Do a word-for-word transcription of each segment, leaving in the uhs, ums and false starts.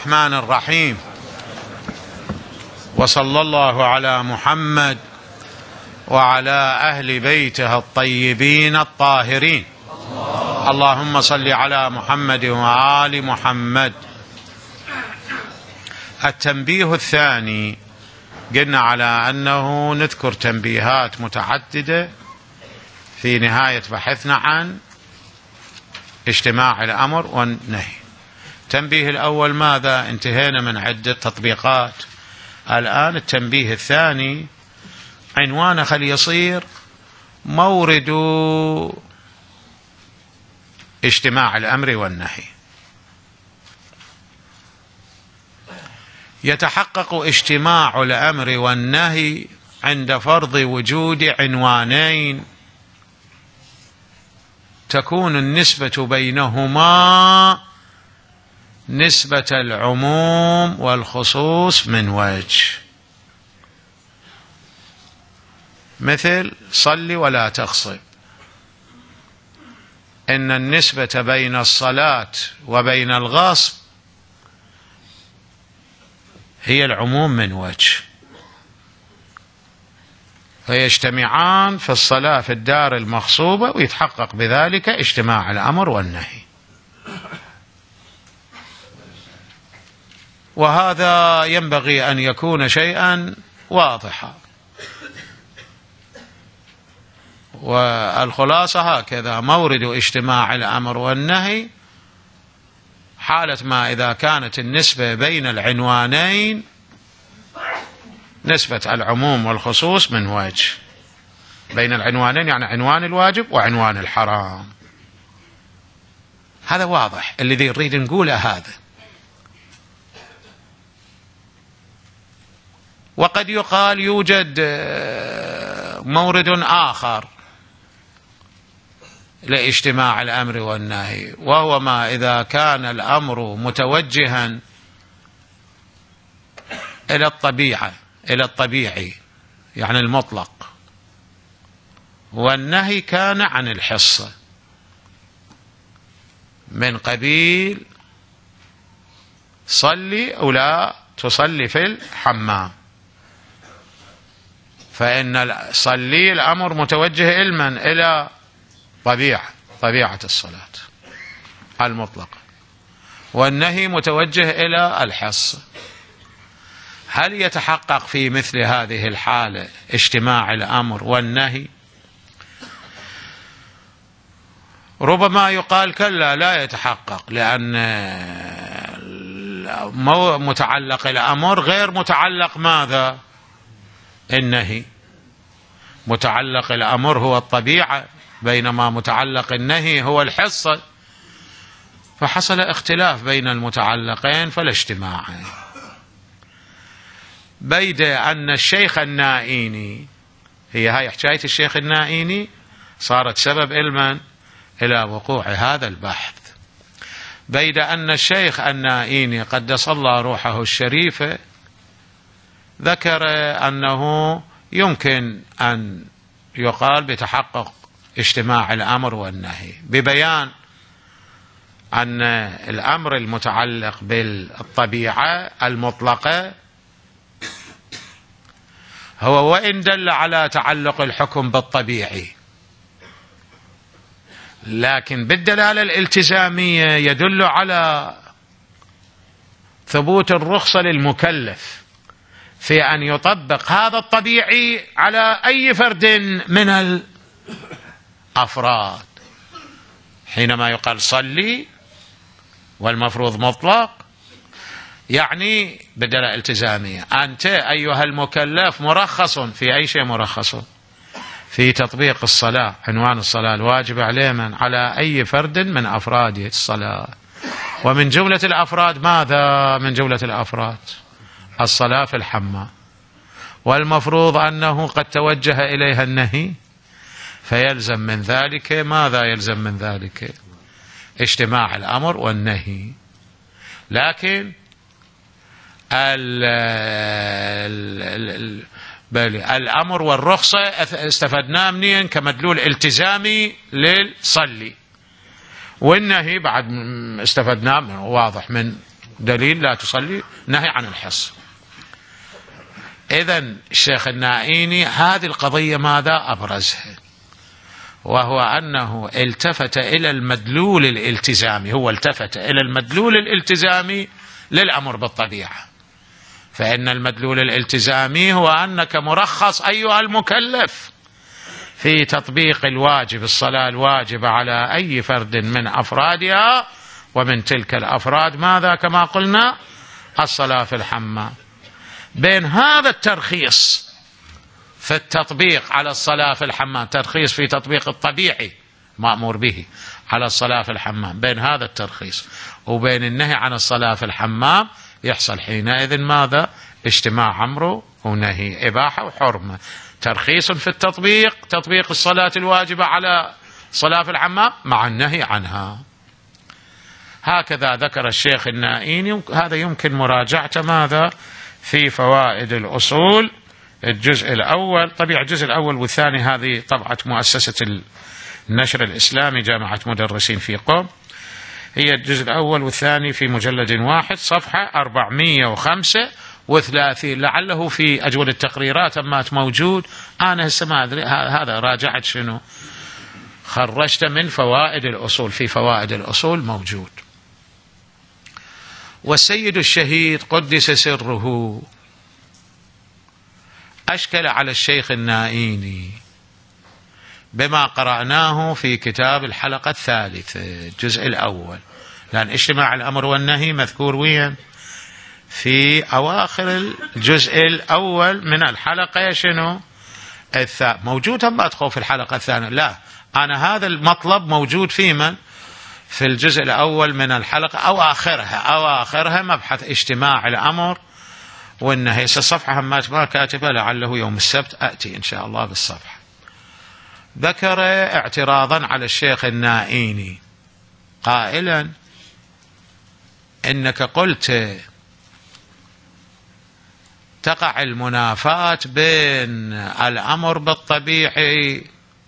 الرحمن الرحيم، وصلى الله على محمد وعلى أهل بيته الطيبين الطاهرين. اللهم صل على محمد وآل محمد. التنبيه الثاني، قلنا على أنه نذكر تنبيهات متعددة في نهاية بحثنا عن اجتماع الأمر والنهي. التنبيه الأول ماذا؟ انتهينا من عدة تطبيقات. الآن التنبيه الثاني عنوانه خلي يصير مورد اجتماع الأمر والنهي. يتحقق اجتماع الأمر والنهي عند فرض وجود عنوانين تكون النسبة بينهما نسبة العموم والخصوص من وجه، مثل صل ولا تغصب، إن النسبة بين الصلاة وبين الغصب هي العموم من وجه، فيجتمعان في الصلاة في الدار المغصوبة ويتحقق بذلك اجتماع الأمر والنهي. وهذا ينبغي أن يكون شيئا واضحا، والخلاصة هكذا: مورد اجتماع الأمر والنهي حالة ما إذا كانت النسبة بين العنوانين نسبة العموم والخصوص من وجه. بين العنوانين يعني عنوان الواجب وعنوان الحرام. هذا واضح، الذي نريد نقوله هذا. وقد يقال يوجد مورد آخر لاجتماع الأمر والنهي، وهو ما إذا كان الأمر متوجها إلى الطبيعة إلى الطبيعي يعني المطلق، والنهي كان عن الحصة من قبيل صلي أو لا تصلي في الحمام، فإن صلي الأمر متوجه علما إلى طبيعة طبيعة الصلاة المطلقة، والنهي متوجه إلى الحص. هل يتحقق في مثل هذه الحالة اجتماع الأمر والنهي؟ ربما يقال كلا، لا يتحقق، لأن متعلق الأمر غير متعلق ماذا؟ النهي. متعلق الأمر هو الطبيعة، بينما متعلق النهي هو الحصة، فحصل اختلاف بين المتعلقين فلا اجتماع. بيد أن الشيخ النائيني، هي هاي حكاية الشيخ النائيني صارت سبب علما إلى وقوع هذا البحث. بيد أن الشيخ النائيني قدس الله روحه الشريفة ذكر أنه يمكن أن يقال بتحقق اجتماع الأمر والنهي، ببيان أن الأمر المتعلق بالطبيعة المطلقة هو وإن دل على تعلق الحكم بالطبيعي، لكن بالدلالة الالتزامية يدل على ثبوت الرخصة للمكلف في أن يطبق هذا الطبيعي على أي فرد من الأفراد. حينما يقال صلي والمفروض مطلق، يعني بدلالة التزامية أنت أيها المكلف مرخص في أي شيء؟ مرخص في تطبيق الصلاة، عنوان الصلاة الواجب عليه من على أي فرد من أفراد الصلاة. ومن جملة الأفراد ماذا؟ من جملة الأفراد الصلاة في الحمام، والمفروض أنه قد توجه إليها النهي، فيلزم من ذلك ماذا؟ يلزم من ذلك اجتماع الأمر والنهي. لكن ال ال ال الأمر والرخصة استفدناه منين؟ كمدلول التزامي للصلي، والنهي بعد استفدناه واضح من دليل لا تصلي نهي عن الحص. إذن الشيخ النائيني هذه القضية ماذا أبرزها؟ وهو أنه التفت إلى المدلول الالتزامي، هو التفت إلى المدلول الالتزامي للأمر بالطبيعة. فإن المدلول الالتزامي هو أنك مرخص أيها المكلف في تطبيق الواجب، الصلاة الواجبة على أي فرد من أفرادها، ومن تلك الأفراد ماذا كما قلنا؟ الصلاة في الحمام. بين هذا الترخيص في التطبيق على الصلاة في الحمام، ترخيص في تطبيق الطبيعي مأمور به على الصلاة في الحمام، بين هذا الترخيص وبين النهي عن الصلاة في الحمام يحصل حينئذ ماذا؟ اجتماع أمر ونهي، إباحة وحرمة. ترخيص في التطبيق، تطبيق الصلاة الواجبة على الصلاة في الحمام مع النهي عنها. هكذا ذكر الشيخ النائيني، هذا يمكن مراجعته ماذا؟ في فوائد الأصول الجزء الأول. طبيعة الجزء الأول والثاني هذه طبعة مؤسسة النشر الإسلامي جامعة مدرسين في قم، هي الجزء الأول والثاني في مجلد واحد صفحة أربعمئة وخمسة وثلاثين، لعله في أجود التقريرات أما موجود. أنا هسه ما أدري، هذا راجعت شنو خرجت من فوائد الأصول، في فوائد الأصول موجود. والسيد الشهيد قدس سره أشكل على الشيخ النائيني بما قرأناه في كتاب الحلقة الثالثة الجزء الأول، لأن اجتماع الأمر والنهي مذكور وين؟ في أواخر الجزء الأول من الحلقة شنو؟ الثانية. موجود هم أدخل في الحلقة الثانية؟ لا، أنا هذا المطلب موجود في من؟ في الجزء الأول من الحلقة أو آخرها، أو آخرها مبحث اجتماع الأمر والنهي. الصفحة هم ما كاتبة، لعله يوم السبت أتي إن شاء الله بالصفحة. ذكر اعتراضا على الشيخ النائيني قائلا إنك قلت تقع المنافاة بين الأمر بالطبيعي،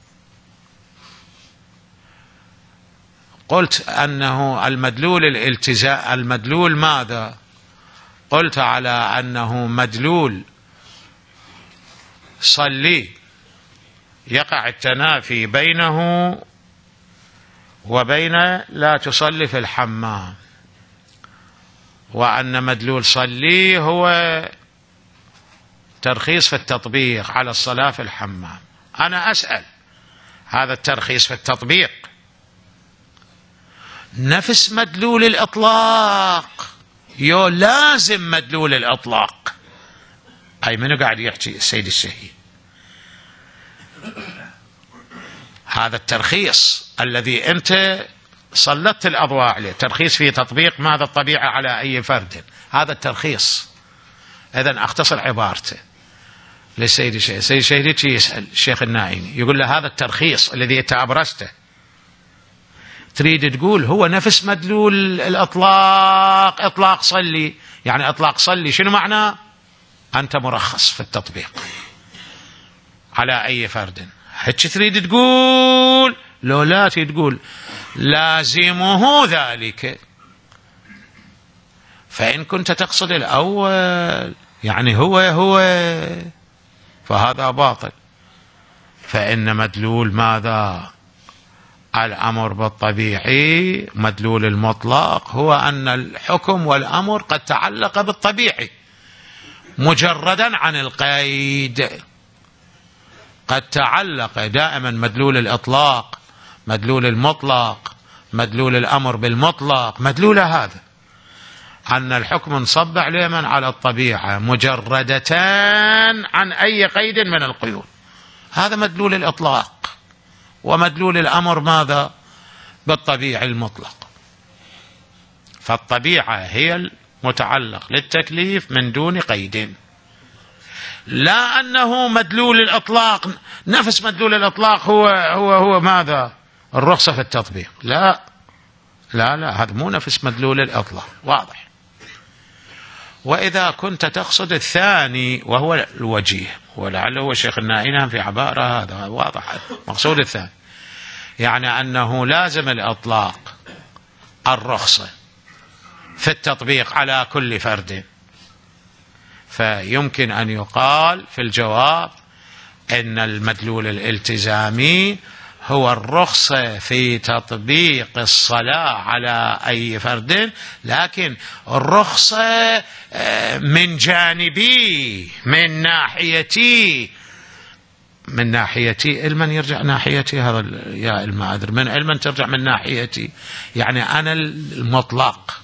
قلت أنه المدلول الالتزام، المدلول ماذا؟ قلت على أنه مدلول صلي يقع التنافي بينه وبين لا تصلي في الحمام، وأن مدلول صلي هو ترخيص في التطبيق على الصلاة في الحمام. أنا أسأل، هذا الترخيص في التطبيق نفس مدلول الإطلاق يو لازم مدلول الإطلاق؟ أي منو قاعد يحكي؟ السيد الشهيد. هذا الترخيص الذي أنت سلطت الأضواء عليه، ترخيص في تطبيق ماذا؟ الطبيعة على أي فرد، هذا الترخيص. إذن أختصر عبارته للسيد الشهيد. السيد الشهيد يسأل الشيخ النائيني يقول له هذا الترخيص الذي أنت أبرزته تريد تقول هو نفس مدلول الإطلاق، إطلاق صلي، يعني إطلاق صلي شنو معناه؟ أنت مرخص في التطبيق على أي فرد، هيك تريد تقول؟ لو لا تقول لازمه ذلك. فإن كنت تقصد الأول يعني هو هو فهذا باطل. فإن مدلول ماذا؟ الأمر بالطبيعي، مدلول المطلق هو أن الحكم والأمر قد تعلق بالطبيعي مجردا عن القيد. قد تعلق دائما مدلول الإطلاق، مدلول المطلق، مدلول الأمر بالمطلق، مدلول هذا أن الحكم انصب عليما على الطبيعة مجردة عن أي قيد من القيود، هذا مدلول الإطلاق. ومدلول الأمر ماذا؟ بالطبيعي المطلق. فالطبيعة هي المتعلق للتكليف من دون قيد، لا أنه مدلول الإطلاق نفس مدلول الإطلاق هو هو هو ماذا؟ الرخصة في التطبيق. لا لا لا، هذا مو نفس مدلول الإطلاق، واضح. وإذا كنت تقصد الثاني وهو الوجيه، ولعله هو شيخ النائيني في عبارة هذا واضح، مقصود الثاني يعني أنه لازم الإطلاق الرخصة في التطبيق على كل فرد. فيمكن أن يقال في الجواب إن المدلول الالتزامي هو الرخصة في تطبيق الصلاة على أي فرد، لكن الرخصة من جانبي، من ناحيتي، من ناحيتي. علما يرجع ناحيتي هذا يا علما أدري من علما ترجع من ناحيتي، يعني أنا المطلق،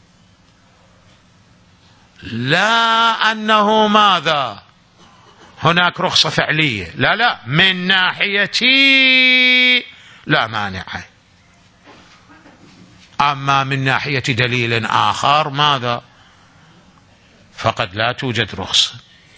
لا أنه ماذا هناك رخصة فعلية، لا لا، من ناحيتي لا مانع. أما من ناحية دليل آخر ماذا، فقد لا توجد رخصة.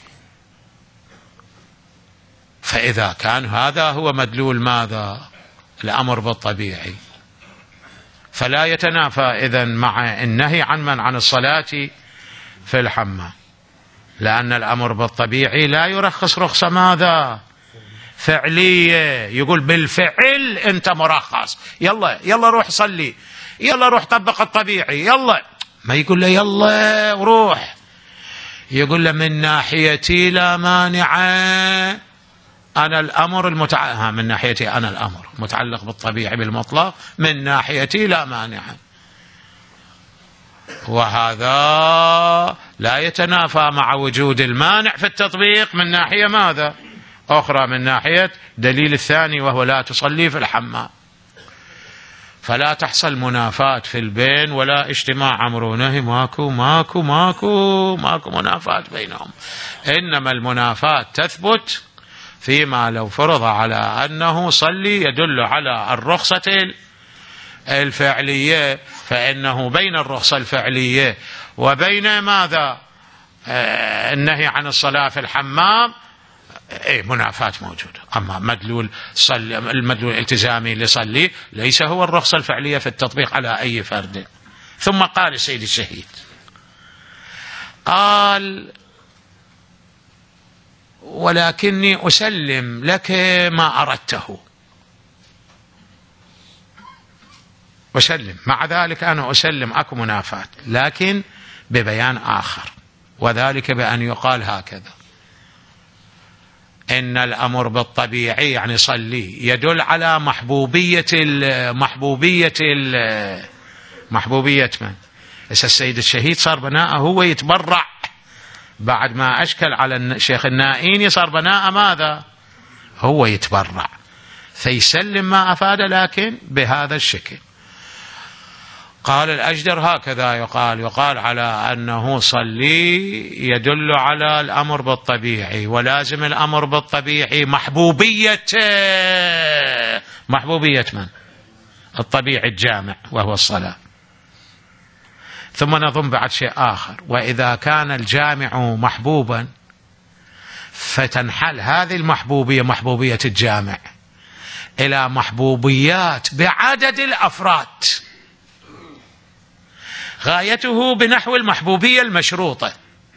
فإذا كان هذا هو مدلول ماذا، الأمر بالطبيعي، فلا يتنافى إذن مع النهي عن من عن الصلاة في الحمام، لأن الأمر بالطبيعي لا يرخص رخصة ماذا، فعلية. يقول بالفعل أنت مرخص، يلا يلا روح صلي، يلا روح طبق الطبيعي، يلا، ما يقول له يلا وروح، يقول له من ناحيتي لا مانع، أنا الأمر المتع... من ناحيتي أنا الأمر متعلق بالطبيعي بالمطلق، من ناحيتي لا مانع. وهذا لا يتنافى مع وجود المانع في التطبيق من ناحية ماذا أخرى، من ناحية دليل الثاني وهو لا تصلي في الحمام. فلا تحصل منافاة في البين ولا اجتماع أمر ونهي، ماكو ماكو ماكو ماكو منافاة بينهم. إنما المنافاة تثبت فيما لو فرض على أنه صلي يدل على الرخصة الفعلية، فإنه بين الرخصة الفعلية وبين ماذا آه النهي عن الصلاة في الحمام اي منافاة موجودة. أما مدلول صلي، المدلول الالتزامي لصلي ليس هو الرخصة الفعلية في التطبيق على أي فرد. ثم قال السيد الشهيد، قال ولكني أسلم لك ما أردته، أسلم مع ذلك أنا أسلم أكو منافاة، لكن ببيان آخر، وذلك بأن يقال هكذا: إن الأمر بالطبيعي يعني صلي يدل على محبوبية ال محبوبية ال محبوبية من؟ السيد الشهيد صار بناءه هو يتبرع بعد ما أشكل على الشيخ النائيني، صار بناء ماذا هو يتبرع، فيسلم ما أفاد لكن بهذا الشكل. قال الأجدر هكذا يقال، يقال على أنه صلي يدل على الأمر بالطبيعي، ولازم الأمر بالطبيعي محبوبية محبوبية من؟ الطبيعي الجامع وهو الصلاة. ثم نظن بعد شيء آخر: وإذا كان الجامع محبوبا فتنحل هذه المحبوبية محبوبية الجامع إلى محبوبيات بعدد الأفراد، غايته بنحو المحبوبية المشروطة.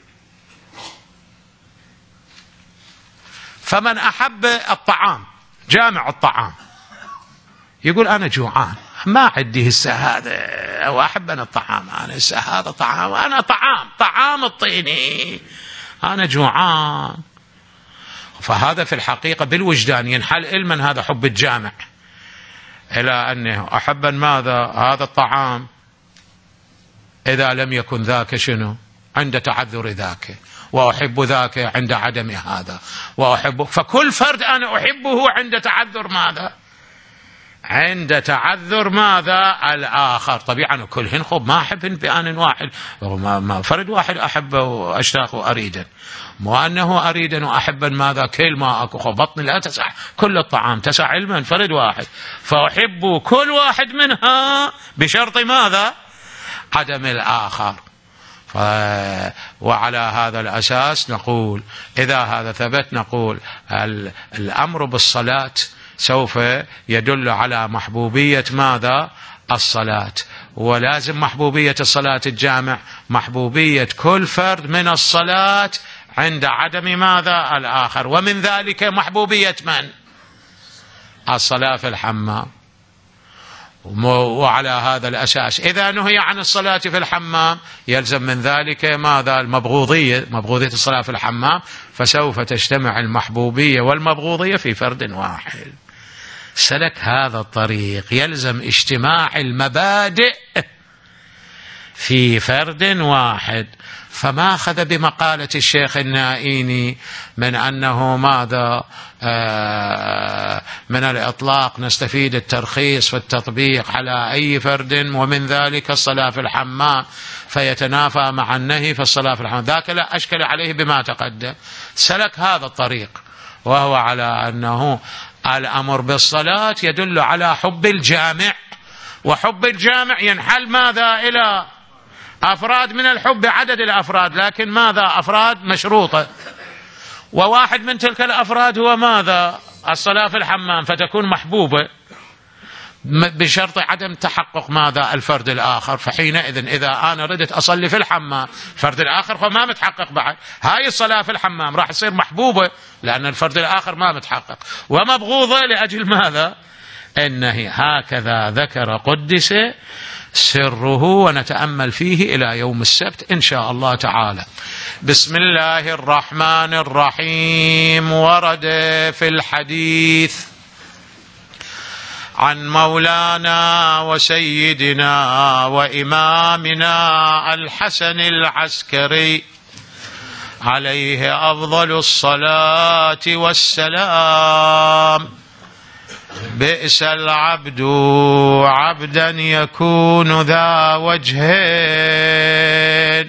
فمن أحب الطعام، جامع الطعام، يقول أنا جوعان ما عندي هسه هذا، أو أحب أنا الطعام، أنا هسه هذا طعام، أنا طعام طعام الطيني، أنا جوعان. فهذا في الحقيقة بالوجدان ينحل علما هذا حب الجامع إلى أنه أحب ماذا هذا الطعام، إذا لم يكن ذاك شنو عند تعذر ذاك، وأحب ذاك عند عدم هذا، وأحبه. فكل فرد أنا أحبه عند تعذر ماذا، عند تعذر ماذا الآخر. طبيعا كلهن خب ما أحبهن بآن واحد، ما فرد واحد أحبه وأشتاق وأريدا، مو أنه أريدا وأحبا ماذا كل ما أكو خب بطني لا تسع كل الطعام، تسع علما فرد واحد، فأحب كل واحد منها بشرط ماذا عدم الآخر. ف... وعلى هذا الأساس نقول إذا هذا ثبت نقول ال... الأمر بالصلاة سوف يدل على محبوبية ماذا الصلاة، ولازم محبوبية الصلاة الجامع محبوبية كل فرد من الصلاة عند عدم ماذا الآخر. ومن ذلك محبوبية من الصلاة في الحمام. وعلى هذا الأساس إذا نهي عن الصلاة في الحمام يلزم من ذلك ماذا؟ المبغوضية، مبغوضية الصلاة في الحمام، فسوف تجتمع المحبوبية والمبغوضية في فرد واحد. سلك هذا الطريق يلزم اجتماع المبادئ في فرد واحد، فما أخذ بمقالة الشيخ النائيني من أنه ماذا آه من الإطلاق نستفيد الترخيص والتطبيق على أي فرد، ومن ذلك الصلاة في الحمام فيتنافى مع النهي في الصلاة في الحمام، ذاك لا أشكل عليه بما تقدم. سلك هذا الطريق وهو على أنه الأمر بالصلاة يدل على حب الجامع، وحب الجامع ينحل ماذا؟ إلى أفراد من الحب عدد الأفراد، لكن ماذا؟ أفراد مشروطة، وواحد من تلك الأفراد هو ماذا؟ الصلاة في الحمام، فتكون محبوبة بشرط عدم تحقق ماذا؟ الفرد الآخر. فحينئذ إذا أنا ردت أصلي في الحمام الفرد الآخر فما متحقق بعد، هاي الصلاة في الحمام راح تصير محبوبة لأن الفرد الآخر ما متحقق، ومبغوضة لأجل ماذا؟ النهي. هكذا ذكر قدس سره، ونتأمل فيه إلى يوم السبت إن شاء الله تعالى. بسم الله الرحمن الرحيم. ورد في الحديث عن مولانا وسيدنا وإمامنا الحسن العسكري عليه أفضل الصلاة والسلام: بئس العبد عبدا يكون ذا وجهين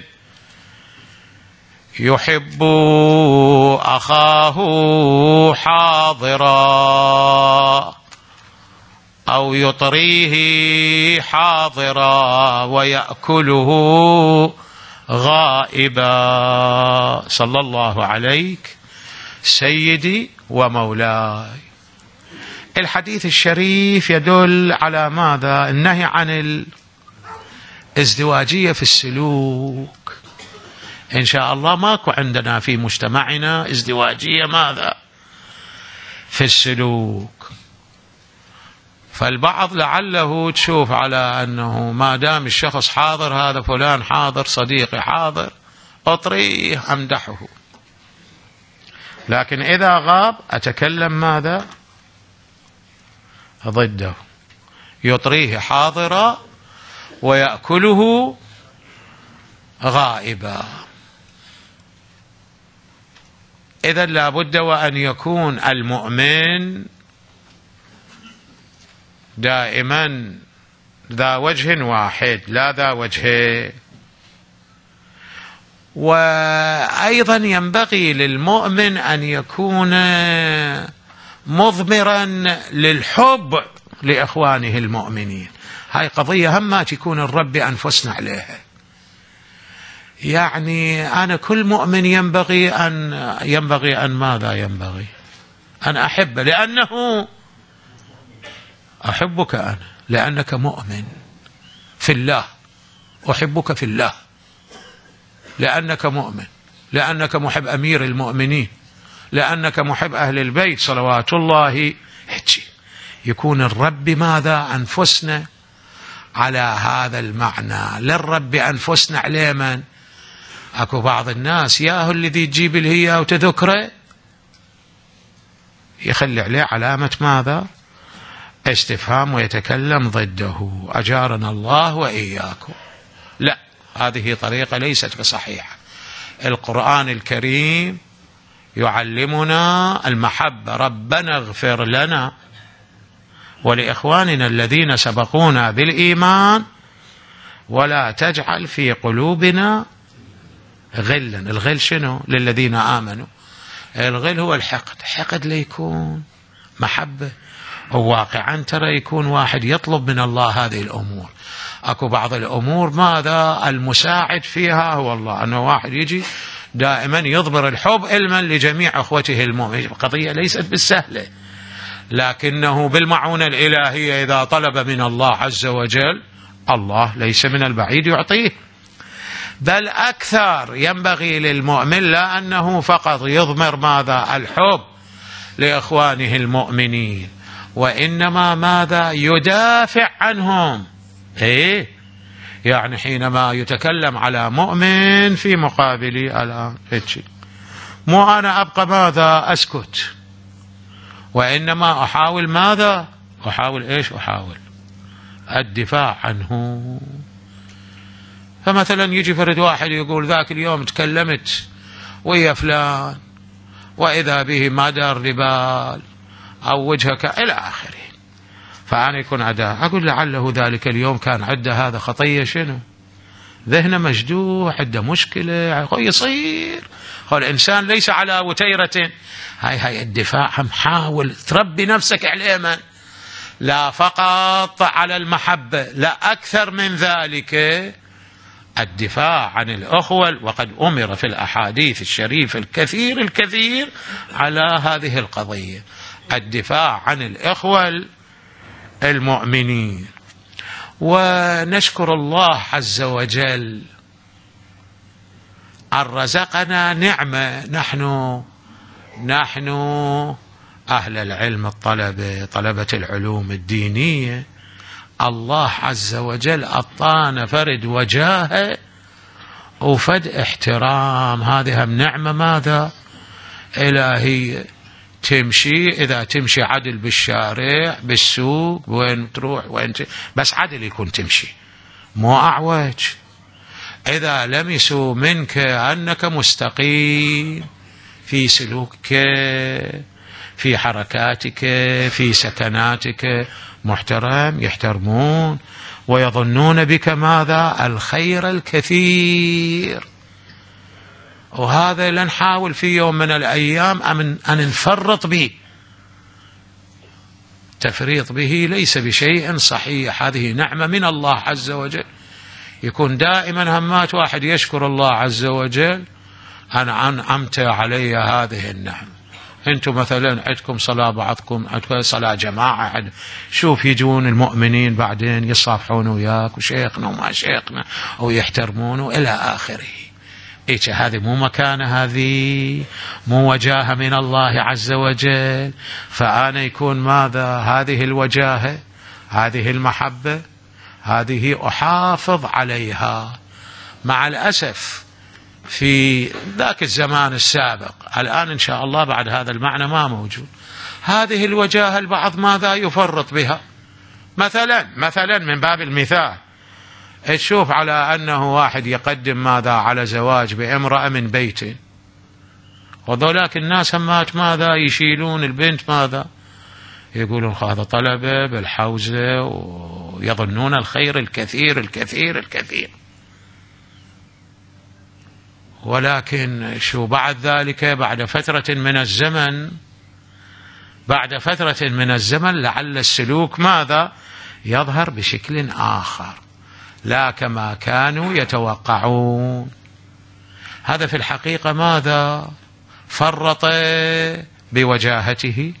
يحب أخاه حاضرا أو يطريه حاضرا ويأكله غائبا. صلى الله عليك سيدي ومولاي. الحديث الشريف يدل على ماذا؟ النهي عن الازدواجية في السلوك. إن شاء الله ماكو عندنا في مجتمعنا ازدواجية ماذا؟ في السلوك. فالبعض لعله تشوف على أنه ما دام الشخص حاضر، هذا فلان حاضر، صديقي حاضر، أطريه أمدحه، لكن إذا غاب أتكلم ماذا؟ ضده، يطريه حاضرا ويأكله غائبا. إذن لا بد وأن يكون المؤمن دائما ذا وجه واحد لا ذا وجهين. وأيضا ينبغي للمؤمن أن يكون مضمرا للحب لإخوانه المؤمنين. هاي قضية هما تكون الرب أنفسنا عليها. يعني أنا كل مؤمن ينبغي أن ينبغي أن ماذا ينبغي؟ أن أحب، لأنه أحبك أنا لأنك مؤمن في الله، أحبك في الله لأنك مؤمن، لأنك محب أمير المؤمنين، لأنك محب أهل البيت صلوات الله. يكون الرب ماذا؟ أنفسنا على هذا المعنى. للرب أنفسنا على من؟ أكو بعض الناس ياهو الذي تجيب الهيا وتذكره يخلي عليه علامة ماذا؟ استفهام، ويتكلم ضده. أجارنا الله وإياكم. لا، هذه طريقة ليست بصحيحة. القرآن الكريم يعلمنا المحبة. ربنا اغفر لنا ولإخواننا الذين سبقونا بالإيمان ولا تجعل في قلوبنا غلا. الغل شنو؟ للذين آمنوا. الغل هو الحقد. حقد ليكون محبة. وواقعا ترى يكون واحد يطلب من الله هذه الأمور. أكو بعض الأمور ماذا؟ المساعد فيها هو الله. أنه واحد يجي دائما يضمر الحب علما لجميع أخوته المؤمنين. قضية ليست بالسهلة، لكنه بالمعونة الإلهية إذا طلب من الله عز وجل الله ليس من البعيد يعطيه، بل أكثر ينبغي للمؤمن لا أنه فقط يضمر ماذا؟ الحب لإخوانه المؤمنين، وإنما ماذا يدافع عنهم. إيه يعني حينما يتكلم على مؤمن في مقابلي الآن هيك، مو أنا أبقى ماذا أسكت، وإنما أحاول ماذا أحاول إيش أحاول الدفاع عنه. فمثلا يجي فرد واحد يقول ذاك اليوم تكلمت ويا فلان وإذا به ما دار ربال أو وجهك إلى آخره، فأنا يكون عداء أقول لعله ذلك اليوم كان عنده هذا خطية شنو، ذهنه مجدوح، عنده مشكلة يصير. هو الإنسان ليس على وتيرة. هاي هاي الدفاع هم حاول تربي نفسك على من لا فقط على المحبة، لا أكثر من ذلك الدفاع عن الأخوة. وقد أمر في الأحاديث الشريفة الكثير الكثير على هذه القضية، الدفاع عن الإخوة المؤمنين. ونشكر الله عز وجل أن رزقنا نعمة، نحن نحن أهل العلم الطلبة طلبة العلوم الدينية، الله عز وجل أعطانا فرد وجاهة وفد احترام. هذه هم نعمة ماذا إلهية. تمشي إذا تمشي عدل بالشارع بالسوق وين تروح وين ت... بس عدل يكون تمشي مو أعوج. إذا لمسوا منك أنك مستقيم في سلوكك في حركاتك في سكناتك محترم، يحترمون ويظنون بك ماذا الخير الكثير. وهذا لنحاول في يوم من الأيام أن نفرط به. تفريط به ليس بشيء صحيح، هذه نعمة من الله عز وجل. يكون دائما همات واحد يشكر الله عز وجل أنا أنعمت علي هذه النعمة. أنتم مثلا عندكم صلاة بعضكم عندكم صلاة جماعة، شوف يجون المؤمنين بعدين يصافحون وياك وشيخنا وما شيخنا ويحترمونه إلى آخره. إيش هذه مو مكانة، هذه مو وجاهة من الله عز وجل. فأنا يكون ماذا هذه الوجاهة هذه المحبة هذه أحافظ عليها. مع الأسف في ذاك الزمان السابق، الآن إن شاء الله بعد هذا المعنى ما موجود. هذه الوجاهة البعض ماذا يفرط بها. مثلا مثلا من باب المثال تشوف على أنه واحد يقدم ماذا على زواج بامرأة من بيته، وذولاك الناس همات ماذا يشيلون البنت ماذا يقولون هذا طلبة بالحوزة ويظنون الخير الكثير الكثير الكثير. ولكن شو بعد ذلك بعد فترة من الزمن بعد فترة من الزمن لعل السلوك ماذا يظهر بشكل آخر لا كما كانوا يتوقعون. هذا في الحقيقة ماذا فرط بوجاهته،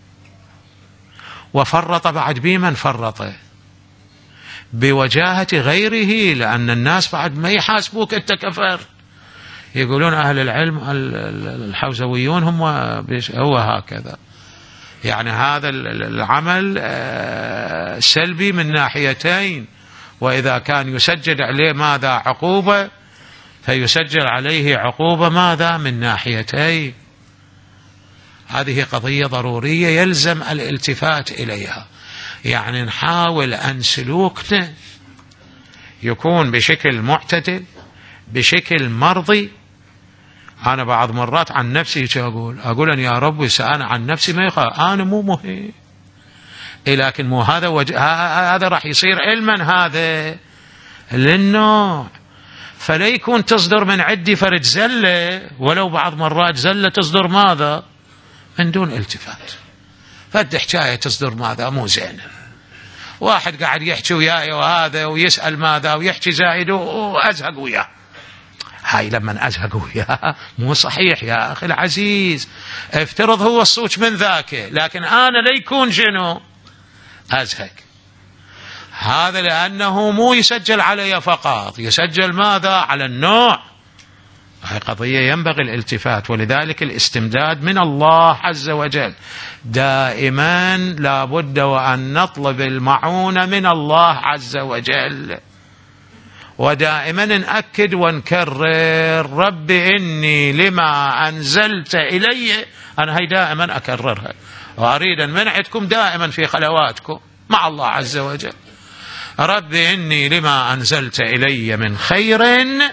وفرط بعد بمن فرط بوجاهة غيره، لأن الناس بعد ما يحاسبوك أنت كفر. يقولون أهل العلم الحوزويون هم هو هكذا، يعني هذا العمل سلبي من ناحيتين، وإذا كان يسجل عليه ماذا عقوبة فيسجل عليه عقوبة ماذا من ناحيتين. هذه قضية ضرورية يلزم الالتفات إليها. يعني نحاول أن سلوكنا يكون بشكل معتدل بشكل مرضي. أنا بعض مرات عن نفسي أقول أقول أن يا رب سأنا عن نفسي ما يقال أنا مو مهم، لكن مو هذا وج... هذا راح يصير علما هذا للنوع. فلا يكون تصدر من عندي فرد زلة، ولو بعض مرات زلة تصدر ماذا من دون التفات. فد حكاية تصدر ماذا مو زينة، واحد قاعد يحكي وياي وهذا ويسأل ماذا ويحكي زايد وأزهق وياه. هاي لما أزهق وياه مو صحيح يا أخي العزيز. افترض هو الصوت من ذاك، لكن أنا لا يكون شنو أزهق. هذا لأنه مو يسجل علي فقط، يسجل ماذا على النوع قضية ينبغي الالتفات، ولذلك الاستمداد من الله عز وجل دائما لا بد وأن نطلب المعونة من الله عز وجل، ودائما نأكد ونكرر رب إني لما أنزلت إلي، أنا هي دائما أكررها وأريد أن منعتكم دائما في خلواتكم مع الله عز وجل، رب إني لما أنزلت إلي من خير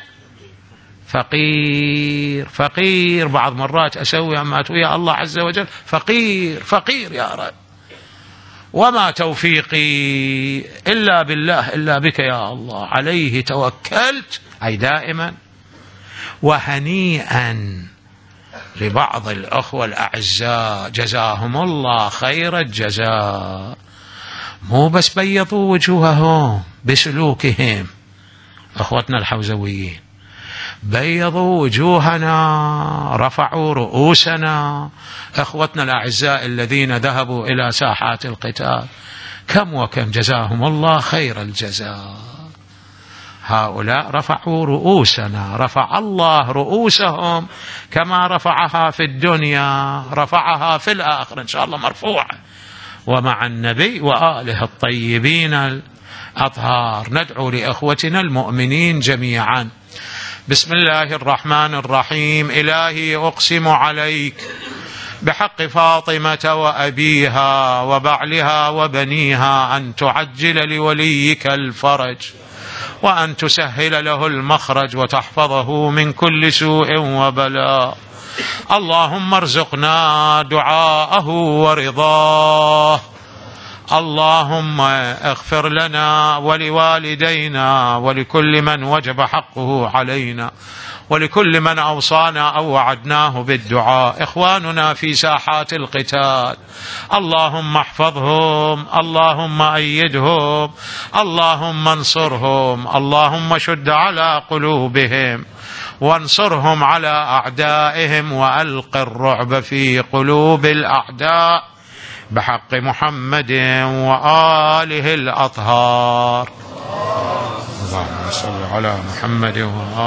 فقير. فقير بعض مرات أسوي أما يا الله عز وجل فقير فقير يا رب، وما توفيقي إلا بالله إلا بك يا الله، عليه توكلت، أي دائما. وهنيئا لبعض الأخوة الأعزاء جزاهم الله خير الجزاء، مو بس بيضوا وجوههم بسلوكهم، أخوتنا الحوزويين بيضوا وجوهنا، رفعوا رؤوسنا، أخوتنا الأعزاء الذين ذهبوا إلى ساحات القتال كم وكم جزاهم الله خير الجزاء. هؤلاء رفعوا رؤوسنا، رفع الله رؤوسهم كما رفعها في الدنيا رفعها في الآخرة إن شاء الله مرفوعة، ومع النبي وآله الطيبين الأطهار. ندعو لأخوتنا المؤمنين جميعا. بسم الله الرحمن الرحيم. إلهي أقسم عليك بحق فاطمة وأبيها وبعلها وبنيها أن تعجل لوليك الفرج، وأن تسهل له المخرج، وتحفظه من كل سوء وبلاء. اللهم ارزقنا دعاءه ورضاه. اللهم اغفر لنا ولوالدينا ولكل من وجب حقه علينا، ولكل من أوصانا أو وعدناه بالدعاء. إخواننا في ساحات القتال اللهم احفظهم، اللهم أيدهم، اللهم انصرهم، اللهم شد على قلوبهم وانصرهم على أعدائهم، وألق الرعب في قلوب الأعداء بحق محمد وآله الأطهار. اللهم صل على محمد وآله